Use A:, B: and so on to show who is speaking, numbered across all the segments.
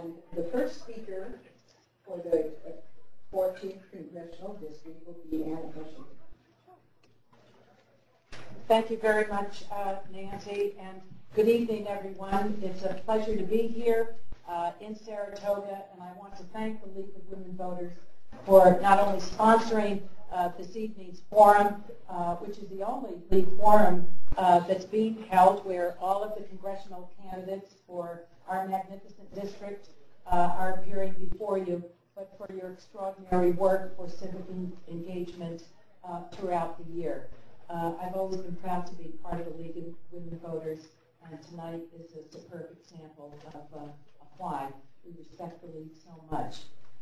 A: And the first speaker for the 14th Congressional District will be Anna Eshoo.
B: Thank you very much, Nancy, and good evening, everyone. It's a pleasure to be here in Saratoga, and I want to thank the League of Women Voters for not only sponsoring this evening's forum, which is the only League forum that's being held where all of the congressional candidates for our magnificent district are appearing before you, but for your extraordinary work for civic engagement throughout the year. I've always been proud to be part of the League of Women Voters, and tonight is a superb example of why we respect the League so much.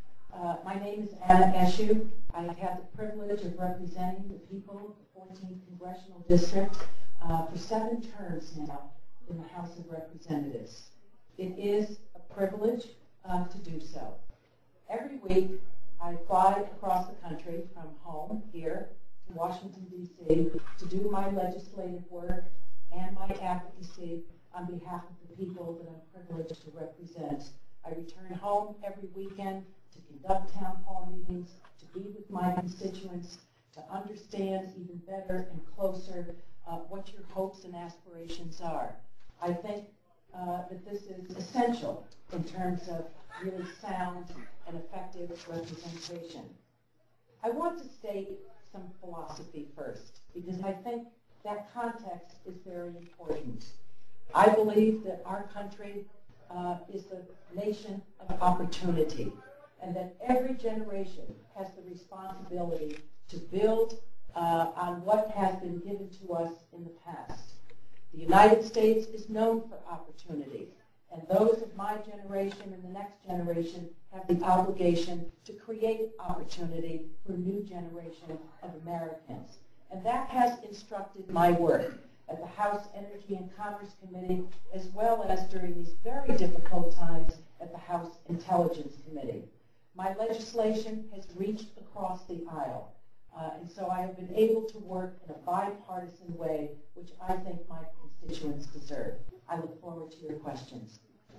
B: My name is Anna Eshoo. I have had the privilege of representing the people of the 14th Congressional District for 7 terms now in the House of Representatives. It is a privilege to do so. Every week, I fly across the country from home here to Washington, D.C. to do my legislative work and my advocacy on behalf of the people that I'm privileged to represent. I return home every weekend to conduct town hall meetings, to be with my constituents, to understand even better and closer what your hopes and aspirations are. I think that this is essential in terms of really sound and effective representation. I want to state some philosophy first, because I think that context is very important. I believe that our country is a nation of opportunity, and that every generation has the responsibility to build on what has been given to us in the past. The United States is known for opportunity, and those of my generation and the next generation have the obligation to create opportunity for a new generation of Americans. And that has instructed my work at the House Energy and Commerce Committee, as well as during these very difficult times at the House Intelligence Committee. My legislation has reached across the aisle, and so I have been able to work in a bipartisan way, which I think my constituents deserve. I look forward to your questions.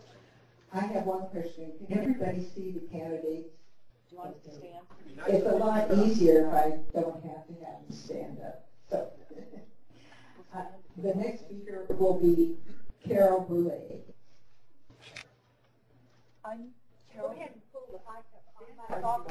A: I have one question. Can everybody see the candidates?
B: Do you want us to stand?
A: It's a lot easier if I don't have to have them stand up. So, the next speaker will be Carol Brule.
C: I'm Carol. Go ahead and pull the mic up.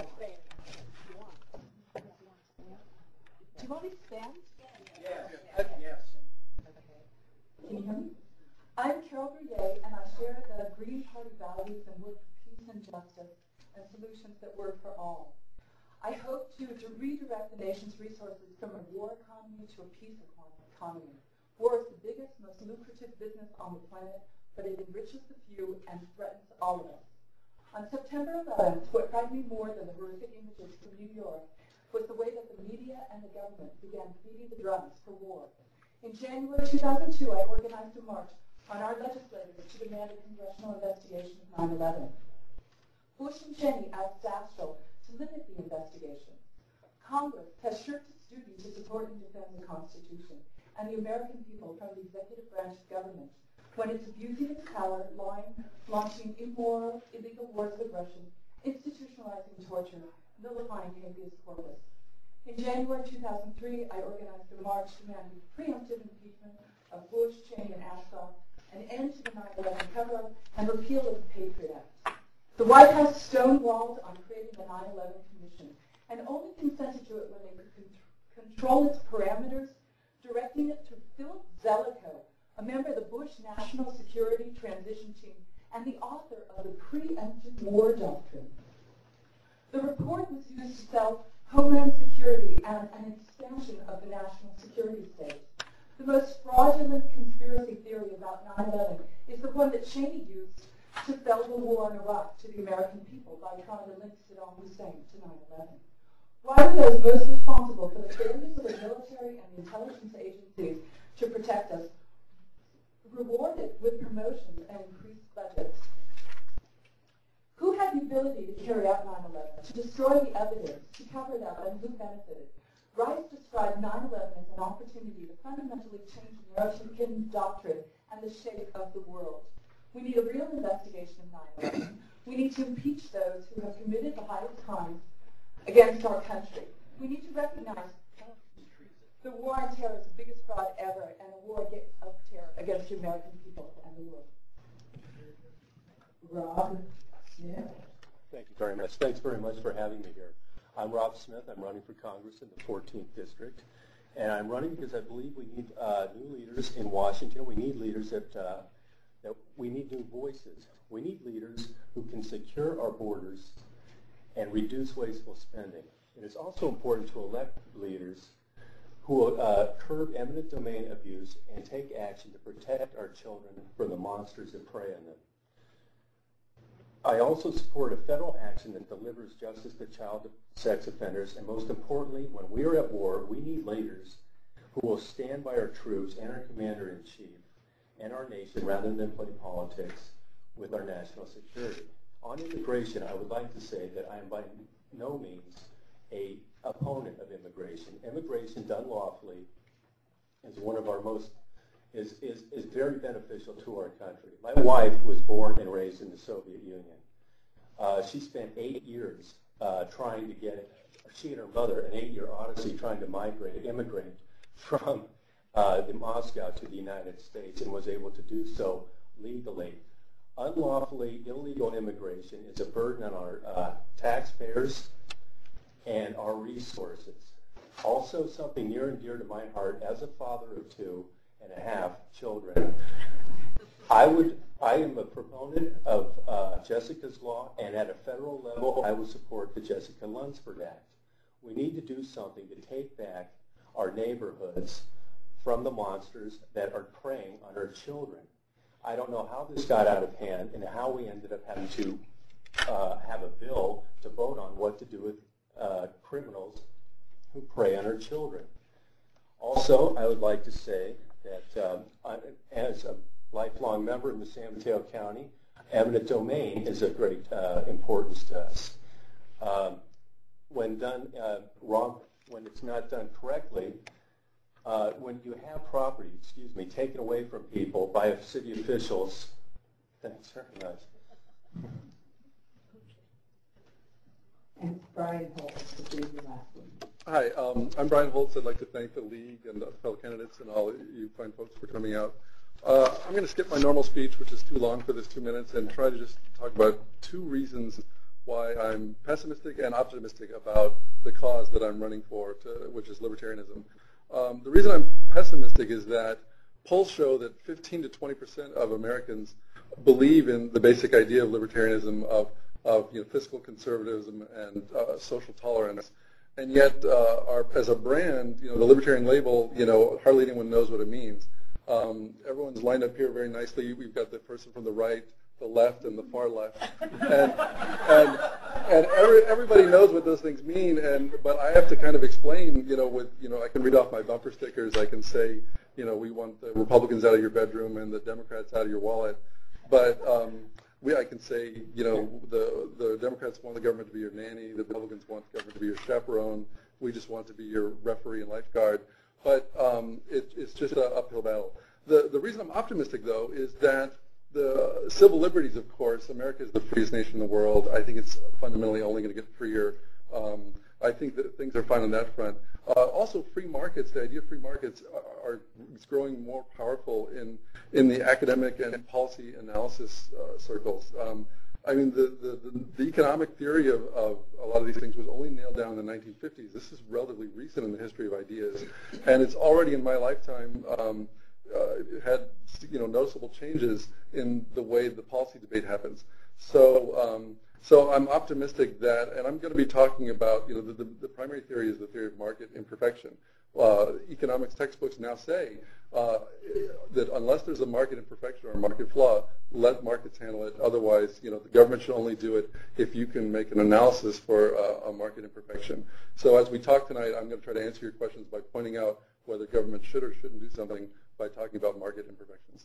C: Do you want me to stand?
D: Yes. Yes.
C: Okay. Can you hear me? I'm Carol Brule, and I share the Green Party values and work for peace and justice and solutions that work for all. I hope to redirect the nation's resources from a war economy to a peace economy. War is the biggest, most lucrative business on the planet, but it enriches the few and threatens all of us. On September 11th, what frightened me more than the horrific images from New York was the way that the media and the government began beating the drums for war. In January 2002, I organized a march on our legislators to demand a congressional investigation of 9/11. Bush and Cheney asked Daschle to limit the investigation. Congress has shirked its duty to support and defend the Constitution and the American people from the executive branch of government when it's abusing its power, launching immoral, illegal wars of aggression, institutionalizing torture, vilifying habeas corpus. In January 2003, I organized a march demanding preemptive impeachment of Bush, Cheney, and Ashcroft, an end to the 9/11 cover-up, and repeal of the Patriot Act. The White House stonewalled on creating the 9/11 Commission and only consented to it when they could control its parameters, directing it to Philip Zelikow, a member of the Bush National Security Transition Team and the author of the Preemptive War Doctrine. The report was used to sell Homeland Security and an expansion of the national security state. The most fraudulent conspiracy theory about 9/11 is the one that Cheney used to sell the war in Iraq to the American people by trying to link Saddam Hussein to 9/11. Why were those most responsible for the failures of the military and the intelligence agencies to protect us rewarded with promotions and increased budgets? Who had the ability to carry out 9/11, to destroy the evidence, to cover it up, and who benefited? Rice described 9/11 as an opportunity to fundamentally change American doctrine and the shape of the world. We need a real investigation of 9/11. We need to impeach those who have committed the highest crimes against our country. We need to recognize the war on terror is the biggest fraud ever, and a war of terror against the American people and the world.
A: Rob Smith.
E: Thank you very much. Thanks very much for having me here. I'm Rob Smith. I'm running for Congress in the 14th District. And I'm running because I believe we need new leaders in Washington. We need leaders that we need new voices. We need leaders who can secure our borders and reduce wasteful spending. It is also important to elect leaders who will curb eminent domain abuse and take action to protect our children from the monsters that prey on them. I also support a federal action that delivers justice to child sex offenders, and most importantly, when we are at war, we need leaders who will stand by our troops and our commander-in-chief and our nation rather than play politics with our national security. On immigration, I would like to say that I am by no means an opponent of immigration. Immigration done lawfully is one of our most is very beneficial to our country. My wife was born and raised in the Soviet Union. She spent 8 years trying to get, she and her mother, an 8-year odyssey trying to immigrate from Moscow to the United States, and was able to do so legally. Unlawfully illegal immigration is a burden on our taxpayers and our resources. Also, something near and dear to my heart as a father of 2.5 children, I am a proponent of Jessica's Law, and at a federal level, I will support the Jessica Lunsford Act. We need to do something to take back our neighborhoods from the monsters that are preying on our children. I don't know how this got out of hand and how we ended up having to have a bill to vote on what to do with criminals who prey on our children. Also, I would like to say that as a lifelong member in the San Mateo County, eminent domain is of great importance to us. When done wrong, when it's not done correctly, when you have property, taken away from people by city officials, thanks very much.
A: And Brian Holtz, the last one.
F: Hi, I'm Brian Holtz. I'd like to thank the League and the fellow candidates and all you fine folks for coming out. I'm going to skip my normal speech, which is too long for this 2 minutes, and try to just talk about 2 reasons why I'm pessimistic and optimistic about the cause that I'm running for, which is libertarianism. The reason I'm pessimistic is that polls show that 15 to 20% of Americans believe in the basic idea of libertarianism, of fiscal conservatism and social tolerance. And yet, as a brand, the libertarian label, hardly anyone knows what it means. Everyone's lined up here very nicely. We've got the person from the right, the left, and the far left, and everybody knows what those things mean. But I have to kind of explain, I can read off my bumper stickers. I can say, we want the Republicans out of your bedroom and the Democrats out of your wallet. But I can say, the Democrats want the government to be your nanny. The Republicans want the government to be your chaperone. We just want to be your referee and lifeguard. But it's just an uphill battle. The reason I'm optimistic, though, is that the civil liberties, of course, America is the freest nation in the world. I think it's fundamentally only going to get freer. I think that things are fine on that front. Also, free markets, the idea of free markets is growing more powerful in the academic and policy analysis circles. The economic theory of a lot of these things was only nailed down in the 1950s. This is relatively recent in the history of ideas, and it's already in my lifetime had noticeable changes in the way the policy debate happens. So I'm optimistic that, and I'm going to be talking about, the primary theory is the theory of market imperfection. Economics textbooks now say that unless there's a market imperfection or a market flaw, let markets handle it. Otherwise, the government should only do it if you can make an analysis for a market imperfection. So as we talk tonight, I'm going to try to answer your questions by pointing out whether government should or shouldn't do something by talking about market imperfections.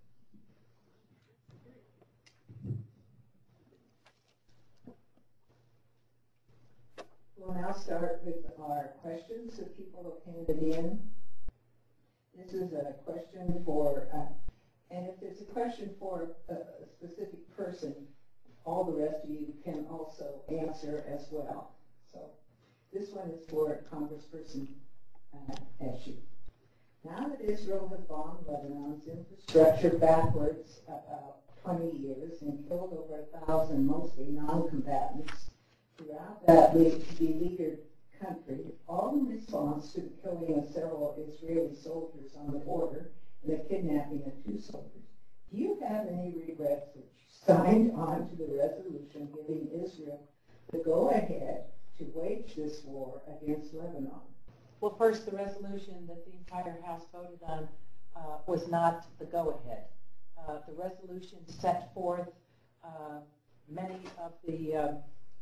A: We'll now start with our questions that people have handed in. This is a question for, and if it's a question for a specific person, all the rest of you can also answer as well. So this one is for Congressperson Eshoo. Now that Israel has bombed Lebanon's infrastructure backwards about 20 years and killed over 1,000 mostly non-combatants throughout that beleaguered country, all in response to the killing of several Israeli soldiers on the border and the kidnapping of 2 soldiers, do you have any regrets that you signed on to the resolution giving Israel the go-ahead to wage this war against Lebanon?
B: Well, first, the resolution that the entire House voted on was not the go-ahead. The resolution set forth many of the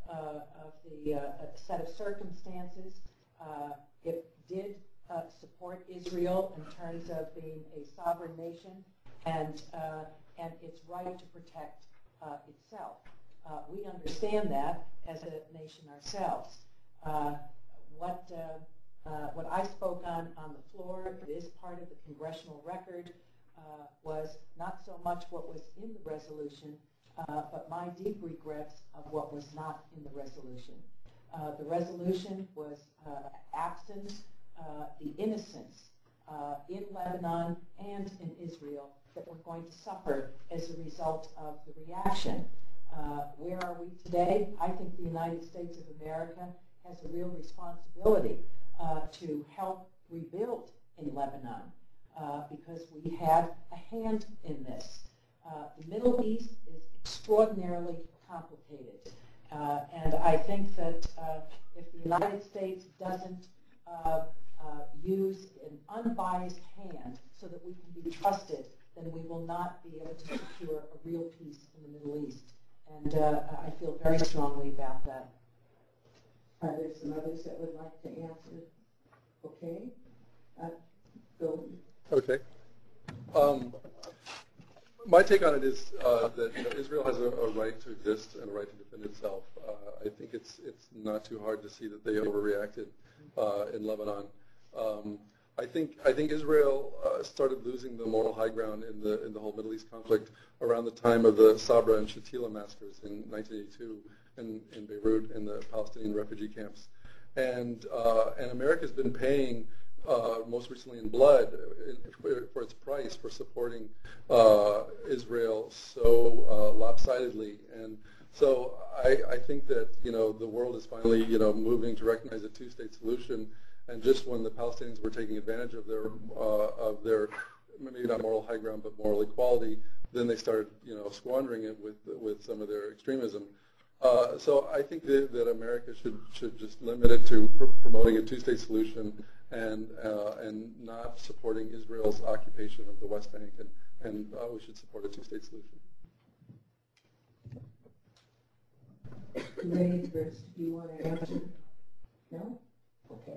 B: set of circumstances. It did support Israel in terms of being a sovereign nation and its right to protect itself. We understand that as a nation ourselves. What I spoke on the floor, it is part of the congressional record, was not so much what was in the resolution, but my deep regrets of what was not in the resolution. The resolution was absent the innocents in Lebanon and in Israel that were going to suffer as a result of the reaction. Where are we today? I think the United States of America has a real responsibility to help rebuild in Lebanon because we had a hand in this. The Middle East is extraordinarily complicated, and I think that if the United States doesn't use an unbiased hand so that we can be trusted, then we will not be able to secure a real peace in the Middle East. And I feel very strongly about that.
A: Are there some others that would like to answer? Okay. Go.
F: Okay. My take on it is that Israel has a right to exist and a right to defend itself. I think it's not too hard to see that they overreacted in Lebanon. I think Israel started losing the moral high ground in the whole Middle East conflict around the time of the Sabra and Shatila massacres in 1982 in Beirut in the Palestinian refugee camps, and America's been paying most recently in blood for its price for supporting Israel so lopsidedly. And so I think that the world is finally moving to recognize a two-state solution. And just when the Palestinians were taking advantage of their maybe not moral high ground but moral equality, then they started squandering it with some of their extremism. So I think that America should just limit it to promoting a two-state solution and not supporting Israel's occupation of the West Bank, and we should support a two-state solution.
A: Ladies first, do you want to answer? No? Okay.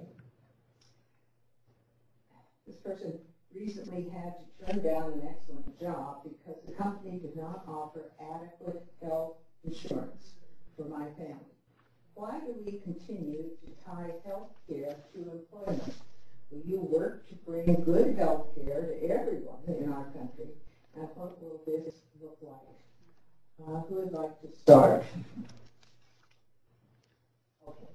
A: This person recently had to turn down an excellent job because the company did not offer adequate health insurance for my family. Why do we continue to tie health care to employment? Will you work to bring good health care to everyone in our country? And what will this look like? Who would like to start?
C: Okay.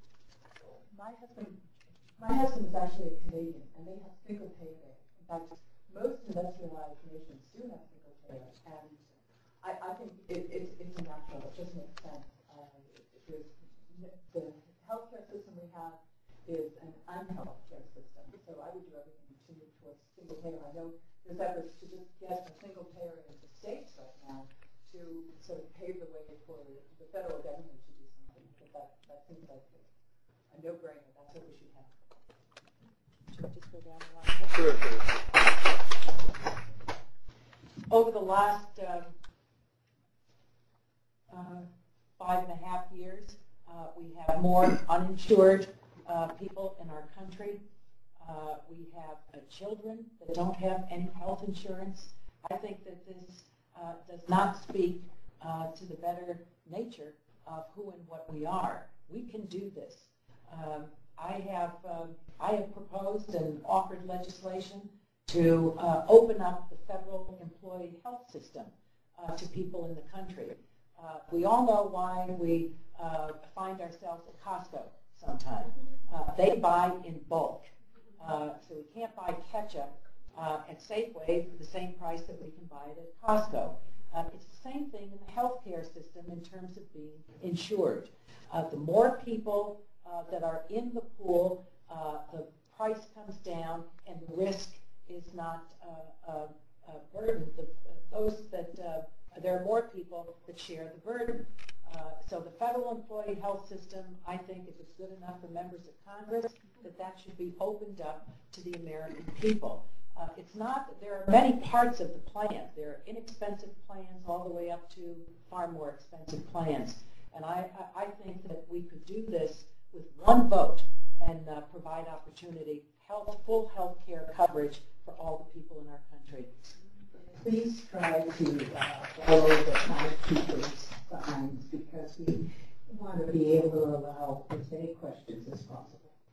C: My husband is actually a Canadian, and they have single payer. In fact, most industrialized nations do have single payer, and I think it's a natural. It just makes sense. The healthcare system we have is an unhealth care system, so I would do everything to move towards single payer. I know there's efforts to just get a single payer in the states right now to sort of pave the way for the federal government to do something. But that seems like a no-brainer. That's what we should have.
B: Should I just go down the line?
F: Sure.
B: Over the last 5.5 years, we have more uninsured people in our country. We have children that don't have any health insurance. I think that this does not speak to the better nature of who and what we are. We can do this. I have proposed and offered legislation to open up the federal employee health system to people in the country. We all know why we find ourselves at Costco sometimes. They buy in bulk. So we can't buy ketchup at Safeway for the same price that we can buy it at Costco. It's the same thing in the healthcare system in terms of being insured. The more people that are in the pool, the price comes down and the risk is not burdened. There are more people that share the burden. So the federal employee health system, I think, if it's good enough for members of Congress, that should be opened up to the American people. It's not, there are many parts of the plan. There are inexpensive plans all the way up to far more expensive plans. And I think that we could do this with one vote and provide opportunity, full health care coverage for all the people in our country.
A: Please try to follow the timekeeper's signs because we want to be able to allow as many questions as possible.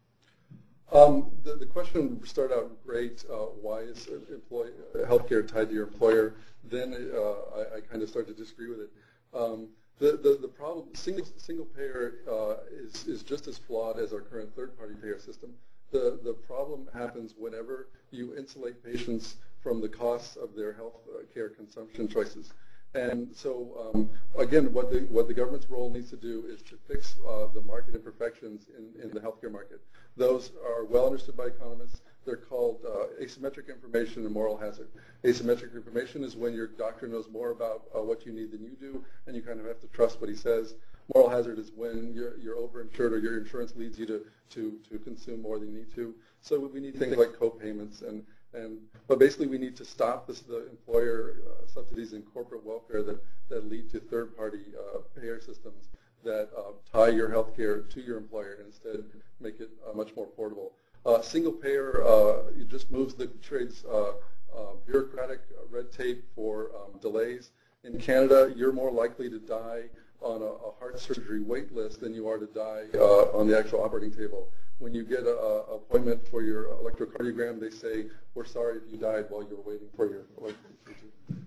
F: The question started out great. Why is healthcare tied to your employer? Then I kind of started to disagree with it. The problem, single payer is just as flawed as our current third-party payer system. The problem happens whenever you insulate patients from the costs of their health care consumption choices. And so, again, what the government's role needs to do is to fix the market imperfections in the healthcare market. Those are well understood by economists. They're called asymmetric information and moral hazard. Asymmetric information is when your doctor knows more about what you need than you do, and you kind of have to trust what he says. Moral hazard is when you're overinsured or your insurance leads you to consume more than you need to. So we need things like co-payments but basically we need to stop the employer subsidies in corporate welfare that lead to third-party payer systems that tie your health care to your employer and instead make it much more portable. Single payer, it just moves the trades bureaucratic red tape for delays. In Canada, you're more likely to die on a heart surgery wait list than you are to die on the actual operating table. When you get an appointment for your electrocardiogram, they say, we're sorry if you died while you were waiting for your electrocardiogram.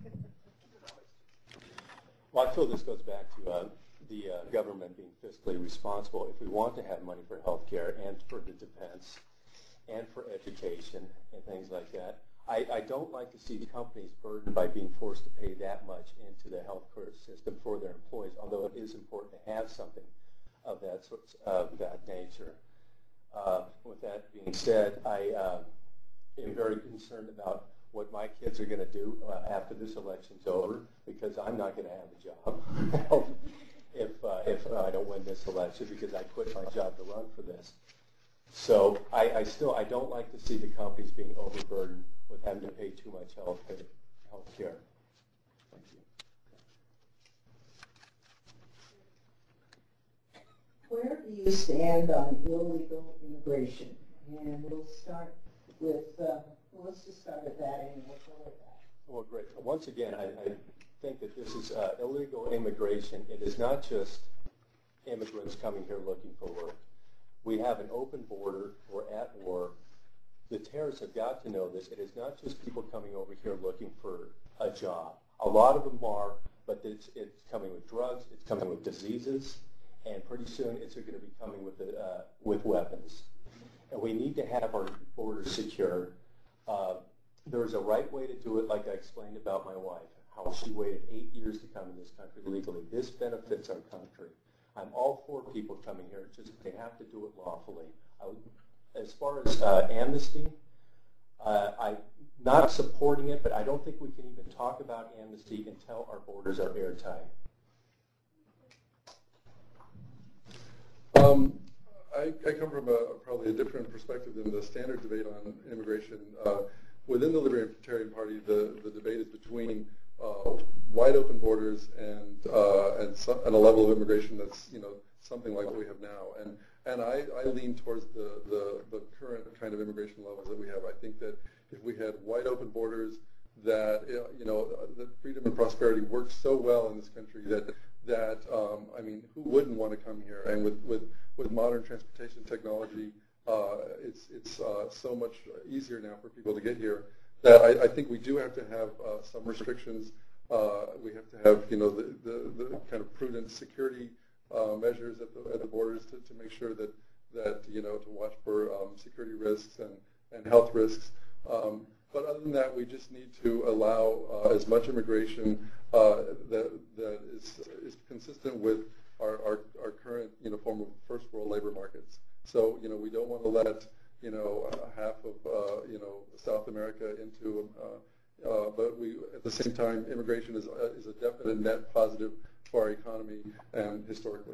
E: Well, I feel this goes back to the government being fiscally responsible. If we want to have money for health care and for the defense and for education and things like that, I don't like to see the companies burdened by being forced to pay that much into the health care system for their employees, although it is important to have something of that nature. With that being said, I am very concerned about what my kids are going to do after this election's over, because I'm not going to have a job if I don't win this election, because I quit my job to run for this. So I don't like to see the companies being overburdened with having to pay too much health care. Thank you.
A: Where do you stand on illegal immigration? And we'll start with, let's just start with that and we'll go with that.
E: Well, great. Once again, I think that this is illegal immigration. It is not just immigrants coming here looking for work. We have an open border. We're at war. The terrorists have got to know this. It is not just people coming over here looking for a job. A lot of them are, but it's coming with drugs. It's coming with diseases. And pretty soon it's going to be coming with weapons. And we need to have our borders secure. There's a right way to do it, like I explained about my wife, how she waited 8 years to come to this country legally. This benefits our country. I'm all for people coming here, just they have to do it lawfully. As far as amnesty, I'm not supporting it, but I don't think we can even talk about amnesty until our borders are airtight.
F: I come from probably a different perspective than the standard debate on immigration. Within the Libertarian Party, the debate is between wide open borders and a level of immigration that's something like what we have now. And I lean towards the current kind of immigration levels that we have. I think that if we had wide open borders, that that freedom and prosperity works so well in this country that I mean, who wouldn't want to come here? And with modern transportation technology, it's so much easier now for people to get here that I think we do have to have some restrictions We have to have, the kind of prudent security measures at the borders to make sure that to watch for security risks and health risks. But other than that, we just need to allow as much immigration that is consistent with our current form of first world labor markets. So we don't want to let half of South America into but we at the same time immigration is a definite net positive for our economy and historically.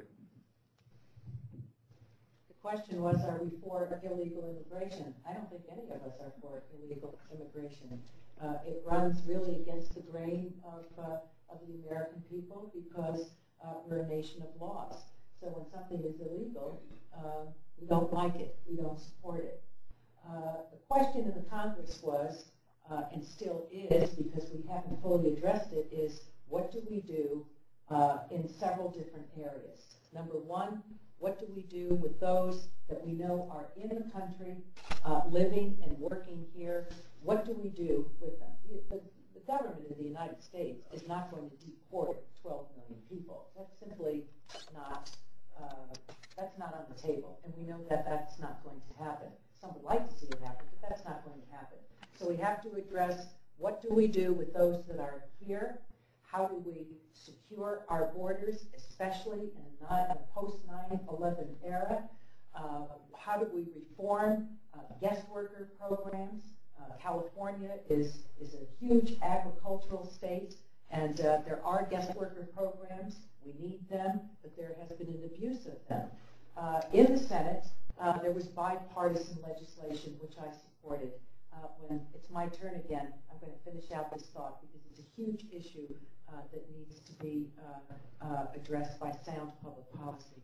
B: The question was, are we for illegal immigration? I don't think any of us are for illegal immigration. It runs really against the grain of the American people because we're a nation of laws. So when something is illegal, we don't like it. We don't support it. The question in the Congress was, and still is, because we haven't fully addressed it, is what do we do in several different areas? Number one, what do we do with those that we know are in the country, living and working here? What do we do with them? The government of the United States is not going to deport 12 million people. That's simply not, that's not on the table. And we know that that's not going to happen. Some would like to see it happen, but that's not going to happen. So we have to address what do we do with those that are here? How do we secure our borders, especially in a post-9/11 era? How do we reform guest worker programs? California is a huge agricultural state, and there are guest worker programs. We need them, but there has been an abuse of them. In the Senate, there was bipartisan legislation, which I supported. When it's my turn again, I'm going to finish out this thought because it's a huge issue that needs to be addressed by sound public policy.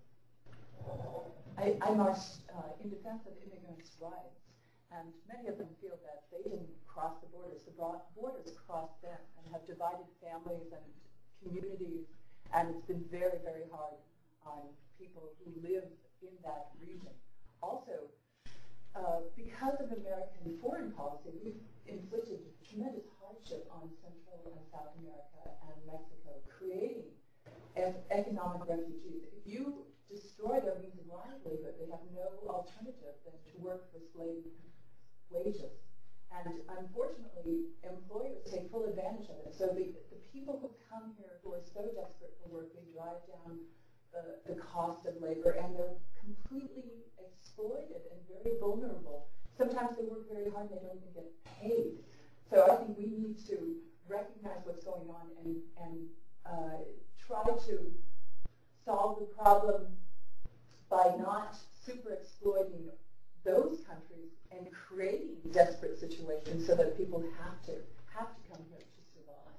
C: I marched in defense of immigrants' rights, and many of them feel that they didn't cross the borders. The borders crossed them and have divided families and communities, and it's been very, very hard on people who live in that region. Also, because of American foreign policy, we've inflicted tremendous hardship on Central and South America and Mexico, creating economic refugees. If you destroy their means of livelihood, they have no alternative than to work for slave wages. And unfortunately, employers take full advantage of it. So the people who come here who are so desperate for work, they drive down the cost of labor, and they're completely exploited and very vulnerable. Sometimes they work very hard and they don't even get paid. So I think we need to recognize what's going on and try to solve the problem by not super exploiting those countries and creating desperate situations so that people have to come here to survive.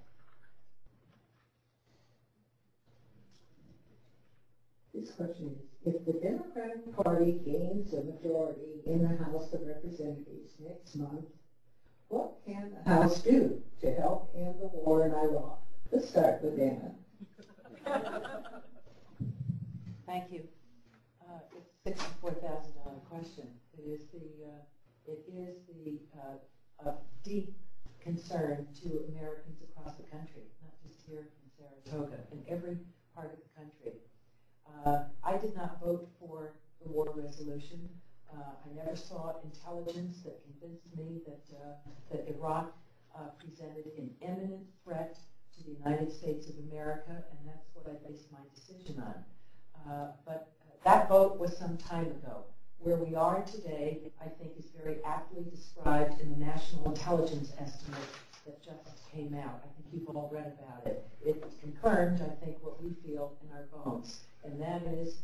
A: This question is, if the Democratic Party gains a majority in the House of Representatives next month, what can the House do to help end the war in Iraq? Let's start with Anna.
B: Thank you. It's a $64,000 question. It is a deep concern to Americans across the country, not just here in Saratoga, in every part of the country. I did not vote for the war resolution. I never saw intelligence that convinced me that Iraq presented an imminent threat to the United States of America, and that's what I based my decision on. But that vote was some time ago. Where we are today, I think, is very aptly described in the National Intelligence Estimate that just came out. I think you've all read about it. It confirmed, I think, what we feel in our bones, and that is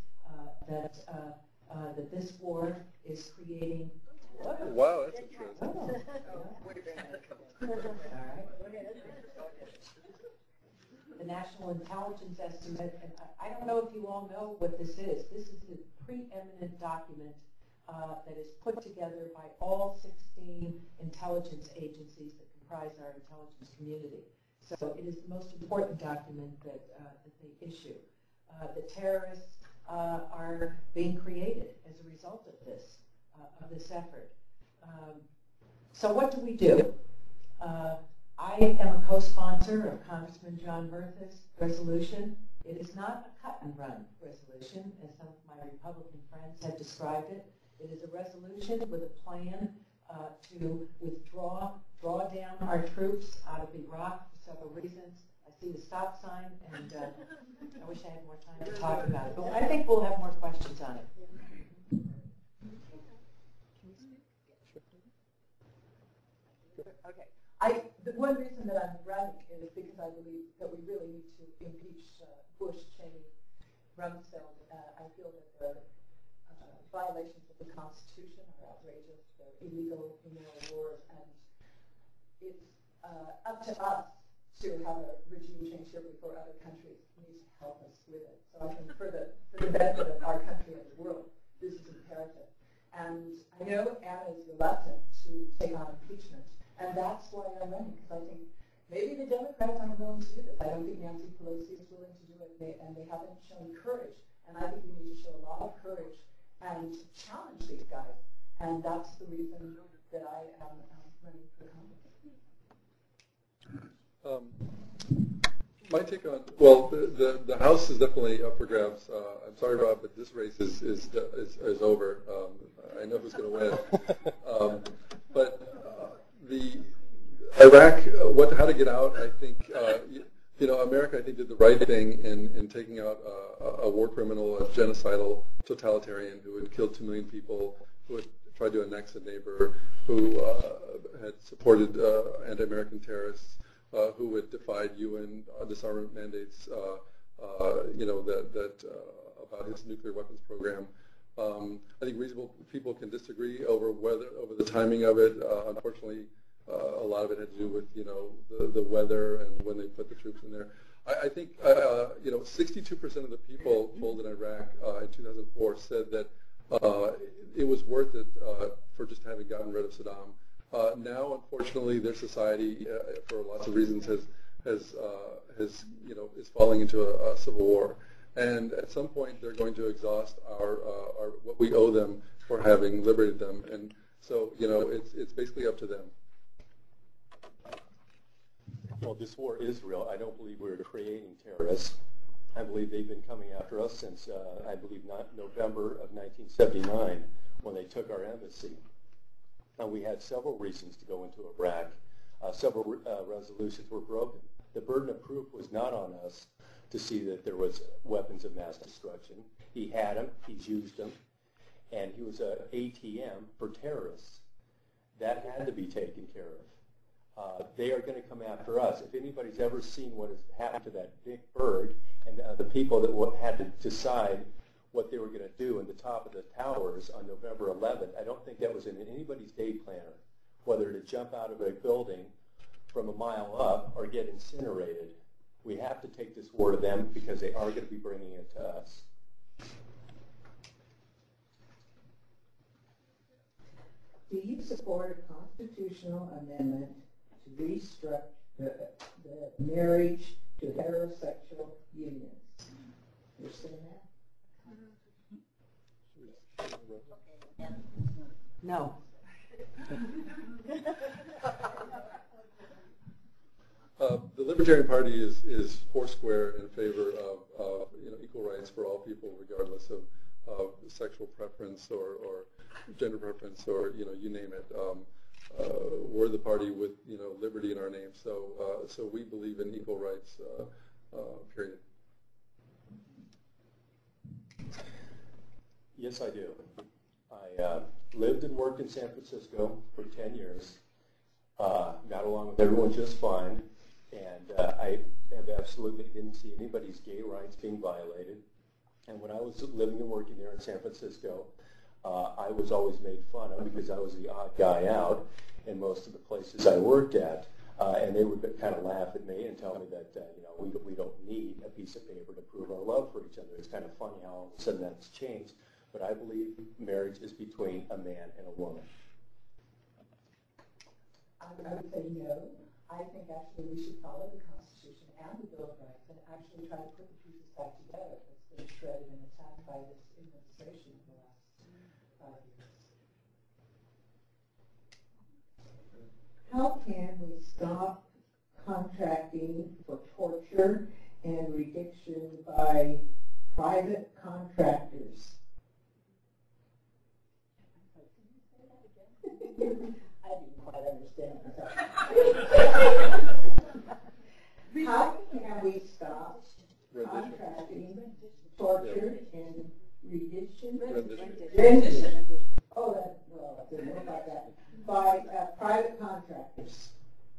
B: that this war is creating.
F: Wow, that's interesting.
B: All right. The National Intelligence Estimate, and I don't know if you all know what this is. This is the preeminent document that is put together by all 16 intelligence agencies that comprise our intelligence community. So it is the most important document that they issue. The terrorists are being created as a result of this effort. So what do we do? I am a co-sponsor of Congressman John Murtha's resolution. It is not a cut-and-run resolution, as some of my Republican friends have described it. It is a resolution with a plan to draw down our troops out of Iraq for several reasons. I see the stop sign, and I wish I had more time to talk about it. But I think we'll have more questions on it.
C: Okay. The one reason that I'm running is because I believe that we really need to impeach Bush, Cheney, Rumsfeld. I feel that their violations of the Constitution are outrageous. They're illegal, immoral wars, and it's up to us to have a regime change here before other countries need to help us with it. So I think for the benefit of our country and the world, this is imperative. And I know Anna is reluctant to take on impeachment, and that's why I'm running, because I think maybe the Democrats aren't willing to do this. I don't think Nancy Pelosi is willing to do it, and they haven't shown courage. And I think we need to show a lot of courage and challenge these guys. And that's the reason that I am running for Congress.
F: My take on, well, the House is definitely up for grabs. I'm sorry, Rob, but this race is over. I know who's going to win. But the Iraq, how to get out, I think, America, I think, did the right thing in taking out a war criminal, a genocidal totalitarian who had killed 2 million people, who had tried to annex a neighbor, who had supported anti-American terrorists, who had defied UN disarmament mandates, about his nuclear weapons program. I think reasonable people can disagree over the timing of it. Unfortunately, a lot of it had to do with the weather and when they put the troops in there. I think 62% of the people polled in Iraq in 2004 said that it was worth it for just having gotten rid of Saddam. Now, unfortunately, their society, for lots of reasons, is falling into a civil war, and at some point they're going to exhaust our what we owe them for having liberated them, and so it's basically up to them.
E: Well, this war is real. I don't believe we're creating terrorists. I believe they've been coming after us since, I believe, November of 1979, when they took our embassy. And we had several reasons to go into Iraq. Several resolutions were broken. The burden of proof was not on us to see that there was weapons of mass destruction. He had them, he's used them, and he was an ATM for terrorists. That had to be taken care of. They are going to come after us. If anybody's ever seen what has happened to that big bird and the people that had to decide what they were going to do in the top of the towers on November 11th, I don't think that was in anybody's day planner, whether to jump out of a building from a mile up or get incinerated. We have to take this war to them because they are going to be bringing it to us.
A: Do you support a constitutional amendment to restrict the marriage to heterosexual unions? Understand that?
B: No.
F: The Libertarian Party is foursquare in favor of equal rights for all people, regardless of sexual preference or gender preference or you name it. We're the party with liberty in our name, so we believe in equal rights. Period.
E: Yes, I do. I lived and worked in San Francisco for 10 years. Got along with everyone just fine, and I have absolutely didn't see anybody's gay rights being violated. And when I was living and working there in San Francisco, I was always made fun of because I was the odd guy out in most of the places I worked at. And they would kind of laugh at me and tell me that we don't need a piece of paper to prove our love for each other. It's kind of funny how all of a sudden that's changed. But I believe marriage is between a man and a woman.
C: I would say no. I think actually we should follow the Constitution and the Bill of Rights and actually try to put the pieces back together that's been shredded and attacked by this administration in the last 5 years.
A: How can we stop contracting for torture and reduction by private contractors. I didn't quite understand that. How can we stop contracting, torture, and rendition? Oh, that, well, it didn't look like that. By private contractors.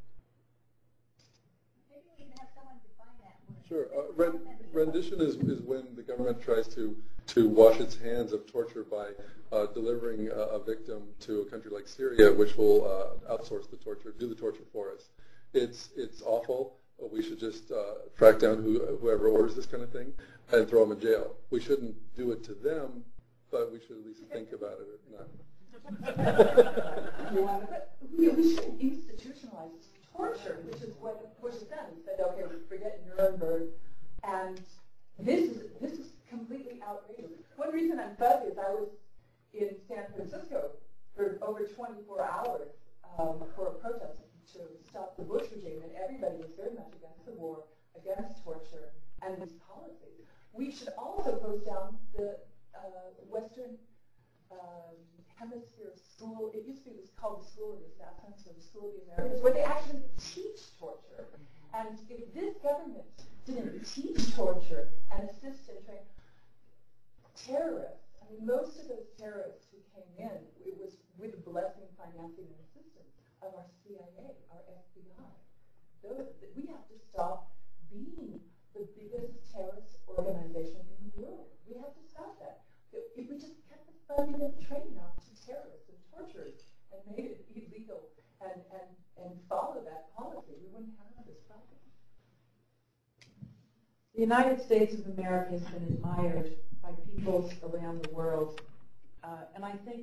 G: Maybe we can have someone define that
F: Sure.
G: word.
F: Rendition is when the government tries to wash its hands of torture by delivering a victim to a country like Syria, which will outsource the torture, do the torture for us. It's awful. We should just track down whoever orders this kind of thing and throw them in jail. We shouldn't do it to them, but we should at least think about it.
C: We shouldn't institutionalize torture, which is what Bush has done. He said, okay, forget Nuremberg. And this is completely outrageous. One reason I'm fuzzy is I was in San Francisco for over 24 hours for a protest to stop the Bush regime, and everybody was very much against the war, against torture, and these policies. We should also close down the Western Hemisphere school. It used to be called the School of the Assassins or the School of the Americans, where they actually teach torture. And if this government didn't teach torture and assist and train terrorists, I mean, most of those terrorists who came in, it was with the blessing, financing, and assistance of our CIA, our FBI. We have to stop being the biggest terrorist organization in the world. We have to stop that. If we just kept the funding and training out to terrorists and torturers and made it illegal and follow that policy, we wouldn't have this problem.
B: The United States of America has been admired by peoples around the world, and I think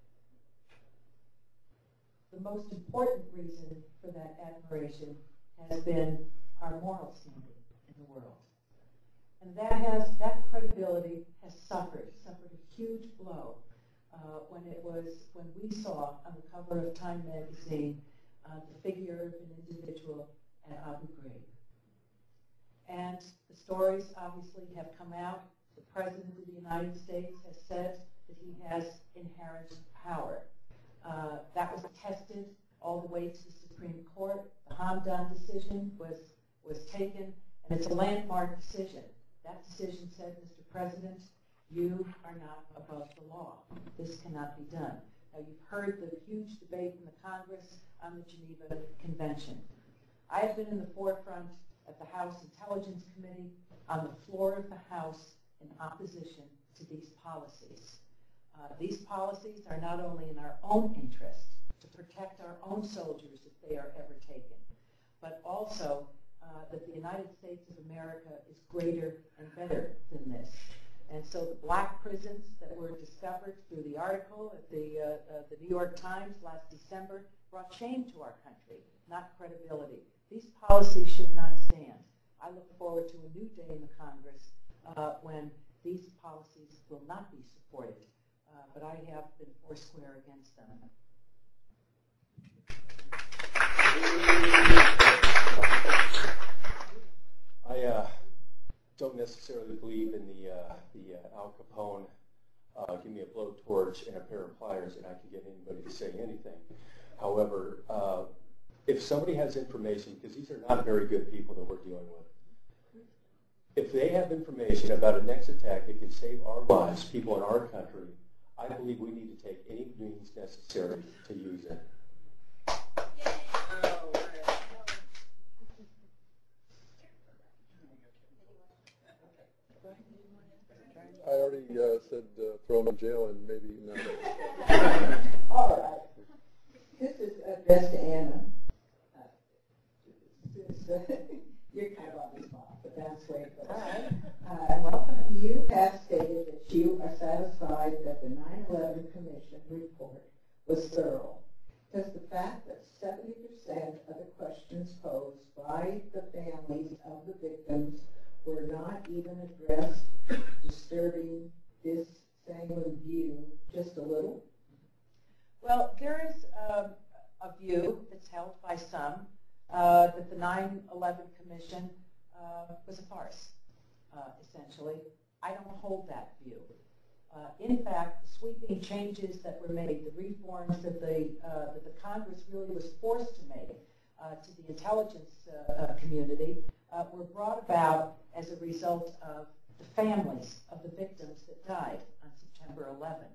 B: the most important reason for that admiration has been our moral standing in the world. And that credibility has suffered a huge blow when we saw on the cover of Time magazine the figure of an individual at Abu Ghraib. And the stories obviously have come out. The President of the United States has said that he has inherent power. That was tested all the way to the Supreme Court. The Hamdan decision was taken, and it's a landmark decision. That decision said, Mr. President, you are not above the law. This cannot be done. Now, you've heard the huge debate in the Congress on the Geneva Convention. I have been in the forefront at the House Intelligence Committee on the floor of the House in opposition to these policies. These policies are not only in our own interest to protect our own soldiers if they are ever taken, but also that the United States of America is greater and better than this. And so the black prisons that were discovered through the article at the New York Times last December brought shame to our country, not credibility. These policies should not stand. I look forward to a new day in the Congress when these policies will not be supported. But I have been foursquare against them.
E: I don't necessarily believe in the Al Capone, give me a blowtorch and a pair of pliers and I can get anybody to say anything. However, if somebody has information, because these are not very good people that we're dealing with, if they have information about a next attack that can save our lives, people in our country, I believe we need to take any means necessary to use it.
F: I already said throw them in jail and maybe no.
A: All right. This is addressed to Anna. You're kind of on the spot, but that's where it goes. All right. Welcome. You have stated that you are satisfied that the 9/11 Commission report was thorough. Does the fact that 70% of the questions posed by the families of the victims were not even addressed disturbing this sanguine view just a little?
B: Well, there is a view that's held by some that the 9/11 Commission was a farce, essentially. I don't hold that view. In fact, the sweeping changes that were made, the reforms that the Congress really was forced to make to the intelligence community were brought about as a result of the families of the victims that died on September 11th.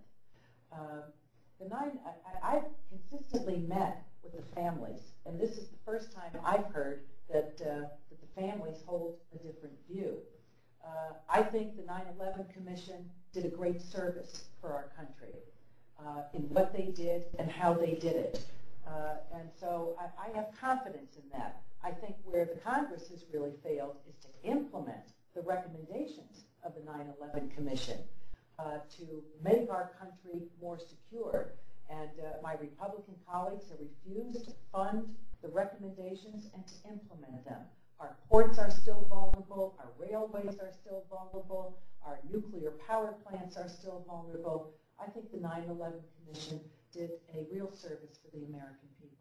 B: I've consistently met with the families, and this is the first time I've heard that the families hold a different view. I think the 9/11 Commission did a great service for our country in what they did and how they did it. And so I have confidence in that. I think where the Congress has really failed is to implement the recommendations of the 9/11 Commission to make our country more secure. And my Republican colleagues have refused to fund the recommendations and to implement them. Our ports are still vulnerable, our railways are still vulnerable, our nuclear power plants are still vulnerable. I think the 9/11 Commission did a real service for the American people.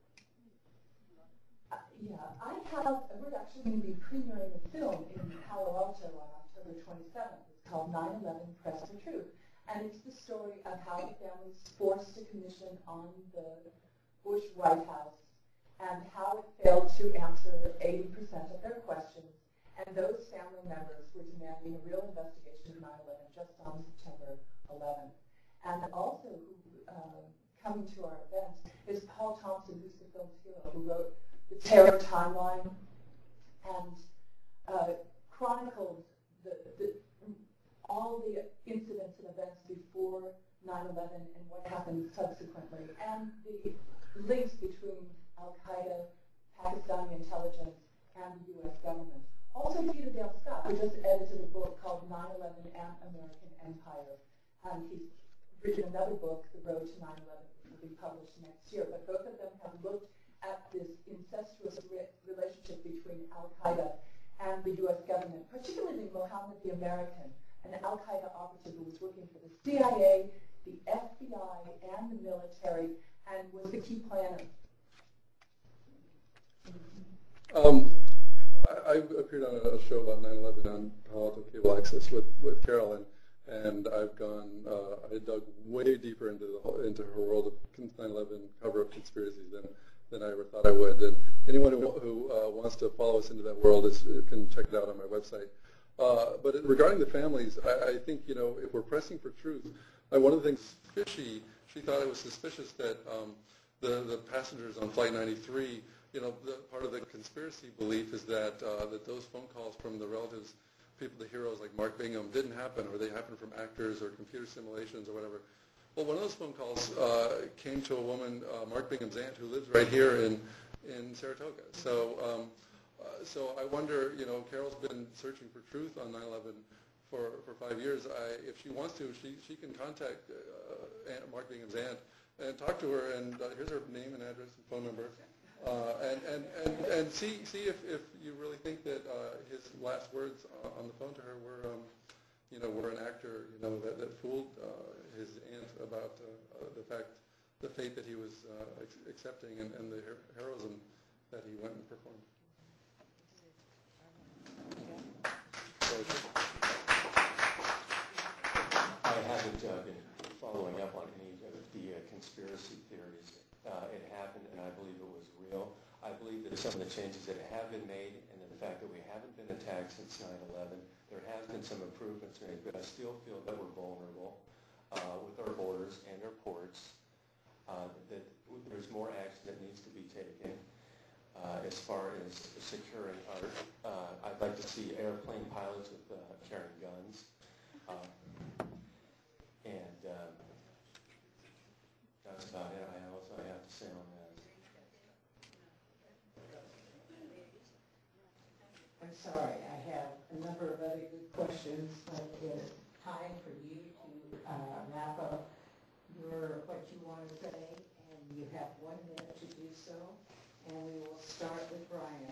C: We're actually going to be premiering a film in Palo Alto on October 27th. It's called 9/11 Press for Truth. And it's the story of how the family was forced to commission on the Bush White House and how it failed to answer 80% of their questions. And those family members were demanding a real investigation of 9/11 just on September 11th. And also, coming to our event is Paul Thompson, who's the film's hero, who wrote The Terror Timeline and chronicled all the incidents and events before 9/11 and what happened subsequently, and the links between Al-Qaeda, Pakistani intelligence, and the U.S. government. Also, Peter Dale Scott, who just edited a book called 9/11 and American Empire. And he's written another book, The Road to 9/11, which will be published next year. But both of them have looked at this incestuous relationship between Al-Qaeda and the U.S. government, particularly Mohammed the American, an Al-Qaeda operative who was working for the CIA, the FBI, and the military, and was the key planner.
F: I appeared on a show about 9/11 on Palo Alto Cable Access with Carolyn, and I've gone, I dug way deeper into her world of 9/11 cover-up conspiracies than I ever thought I would. And anyone who wants to follow us into that world can check it out on my website. But regarding the families, I think, if we're pressing for truth, one of the things fishy, she thought it was suspicious that the passengers on Flight 93, part of the conspiracy belief is that those phone calls from the relatives, people, the heroes like Mark Bingham, didn't happen, or they happened from actors or computer simulations or whatever. Well, one of those phone calls came to a woman, Mark Bingham's aunt, who lives right here in Saratoga. So I wonder, Carol's been searching for truth on 9/11 for 5 years. If she wants to, she can contact Mark Bingham's aunt and talk to her. And here's her name and address and phone number. And see if you really think that his last words on the phone to her were an actor, that fooled his aunt about the fate that he was accepting and the heroism that he went and performed.
E: I haven't been following up on any of the conspiracy theories. It happened, and I believe it was real. I believe that some of the changes that have been made, and the fact that we haven't been attacked since 9/11, there has been some improvements made, but I still feel that we're vulnerable with our borders and our ports, that there's more action that needs to be taken as far as securing our, I'd like to see airplane pilots with carrying guns, and that's about it. I have to say on that.
A: I'm sorry, I have a number of other good questions, but it's time for you to wrap up what you want to say, and you have 1 minute to do so, and we will start with Brian.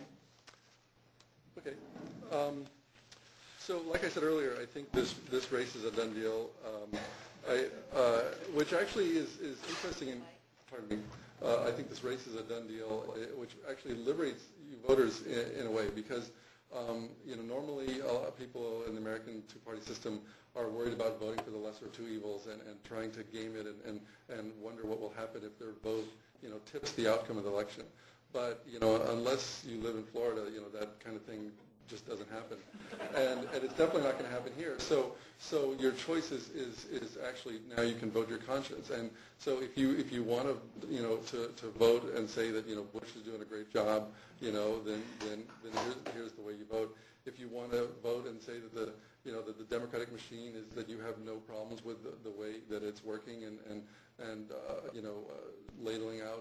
F: Okay. So like I said earlier, I think this race is a done deal, which actually is interesting. Pardon me. I think this race is a done deal, which actually liberates you voters in a way, because normally a lot of people in the American two-party system are worried about voting for the lesser of two evils and trying to game it and wonder what will happen if their vote tips the outcome of the election. But unless you live in Florida, that kind of thing just doesn't happen, and it's definitely not going to happen here. So your choice is actually now you can vote your conscience. And so if you want to vote and say that Bush is doing a great job, then here's the way you vote. If you want to vote and say that the Democratic machine is that you have no problems with the way that it's working and ladling out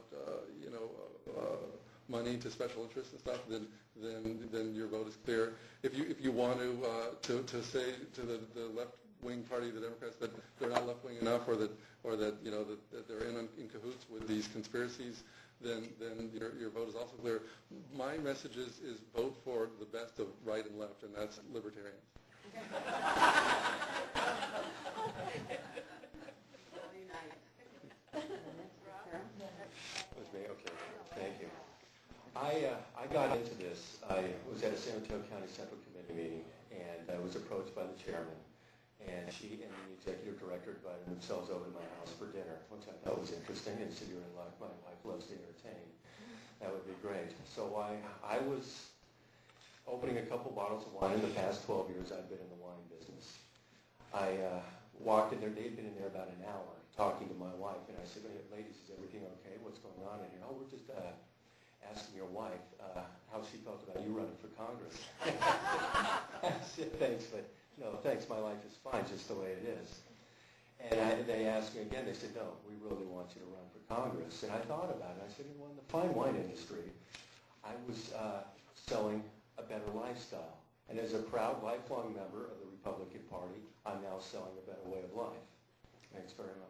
F: money to special interests and stuff, then your vote is clear. If you want to say to the left-wing party, the Democrats, that they're not left-wing enough, or that they're in cahoots with these conspiracies, then your vote is also clear. My message is vote for the best of right and left, and that's libertarians.
E: Okay, thank you. I got into this. I was at a San Antonio County Central Committee meeting, and I was approached by the chairman, and she and the executive director invited themselves over to my house for dinner, which I thought was interesting. And said, "You're in luck. My wife loves to entertain. That would be great." So I was opening a couple bottles of wine. In the past 12 years, I've been in the wine business. I walked in there. They'd been in there about an hour talking to my wife, and I said, "Hey, ladies, is everything okay? What's going on in here?" "Oh, we're just asking your wife how she felt about you running for Congress." I said, "Thanks, but no, thanks. My life is fine, just the way it is." And they asked me again. They said, "No, we really want you to run for Congress." And I thought about it. I said, "Well, in the fine wine industry, I was selling a better lifestyle. And as a proud, lifelong member of the Republican Party, I'm now selling a better way of life." Thanks very much.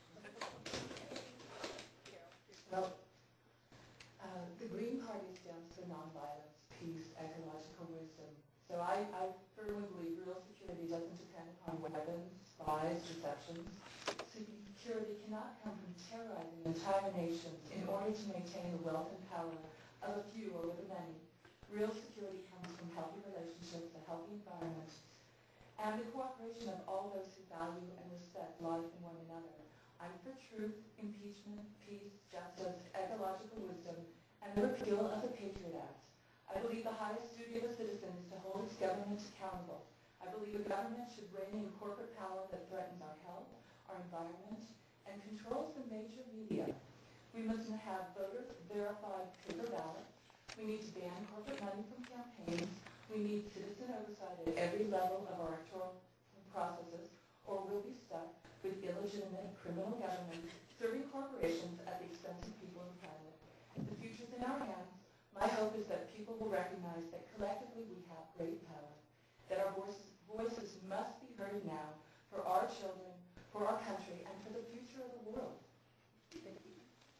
C: Well, the Green Party stands for nonviolence, peace, ecological wisdom. So I firmly believe real security doesn't depend upon weapons, spies, deceptions. Security cannot come from terrorizing entire nations in order to maintain the wealth and power of a few over the many. Real security comes from healthy relationships, a healthy environment, and the cooperation of all those who value and respect life in one another. I'm for truth, impeachment, peace, justice, ecological wisdom, and the repeal of the Patriot Act. I believe the highest duty of a citizen is to hold its government accountable. I believe a government should rein in corporate power that threatens our health, our environment, and controls the major media. We must have voter-verified paper ballots. We need to ban corporate money from campaigns. We need citizen oversight at every level of our electoral processes, or we'll be stuck with illegitimate criminal government serving corporations at the expense of people in the planet. The future's in our hands. My hope is that people will recognize that collectively we have great power, that our voices must be heard now for our children, for our country, and for the future of the world. Thank you.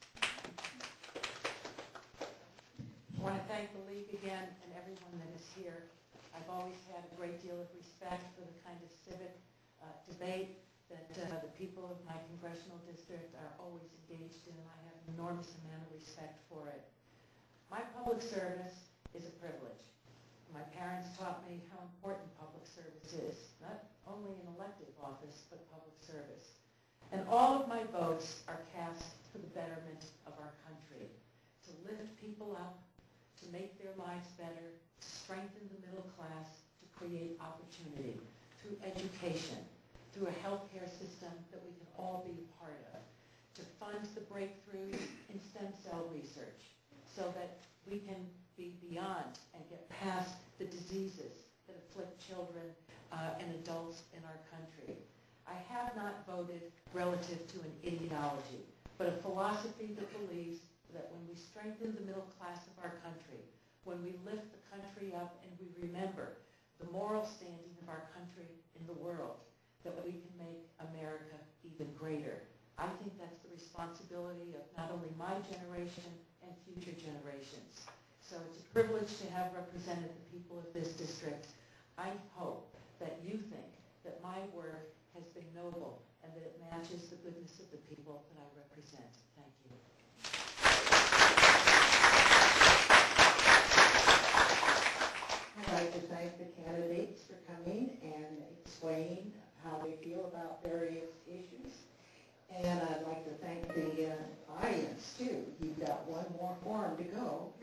B: I want to thank the League again and everyone that is here. I've always had a great deal of respect for the kind of civic debate that the people of my congressional district are always engaged in. I have an enormous amount of respect for it. My public service is a privilege. My parents taught me how important public service is, not only in elective office, but public service. And all of my votes are cast for the betterment of our country, to lift people up, to make their lives better, to strengthen the middle class, to create opportunity through education, through a healthcare system that we can all be a part of, to fund the breakthroughs in stem cell research so that we can be beyond and get past the diseases that afflict children and adults in our country. I have not voted relative to an ideology, but a philosophy that believes that when we strengthen the middle class of our country, when we lift the country up and we remember the moral standing of our country in the world, that we can make America even greater. I think that's the responsibility of not only my generation and future generations. So it's a privilege to have represented the people of this district. I hope that you think that my work has been noble and that it matches the goodness of the people that I represent. Thank you.
A: to thank the candidates for coming and explaining how they feel about various issues. And I'd like to thank the audience, too. You've got one more forum to go.